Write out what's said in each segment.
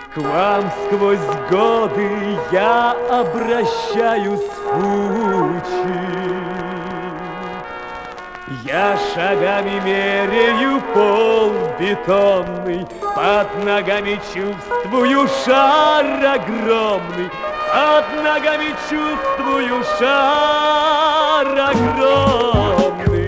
К вам сквозь годы я обращаюсь в пути. Я шагами меряю пол бетонный, под ногами чувствую шар огромный, под ногами чувствую шар огромный.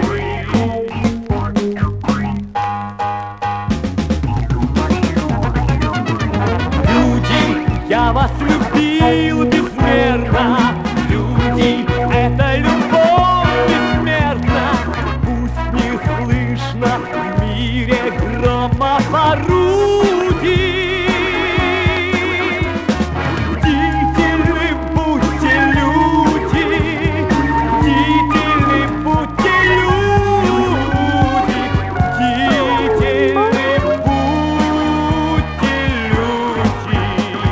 Люди, я вас любил безмерно, люди, это любовь бессмертна. Пусть не слышно в мире грома орудий. Бдительны будьте, люди, бдительны будьте, люди, бдительны будьте, люди.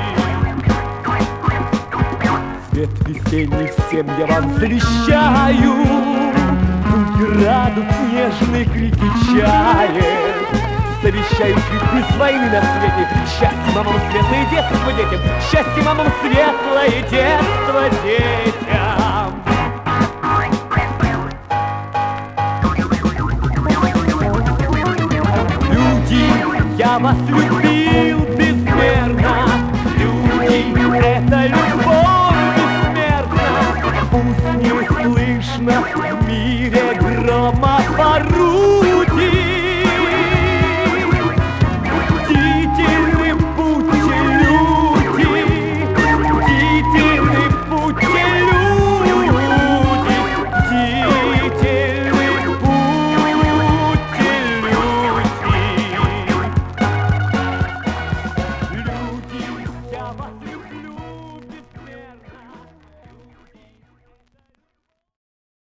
Цвет весенний всем я вам завещаю, радуг нежный, крики чаек. Завещаю жить без войны на свете. Счастье мамам, светлое детство детям. Счастье мамам, светлое детство детям. Люди, я вас люблю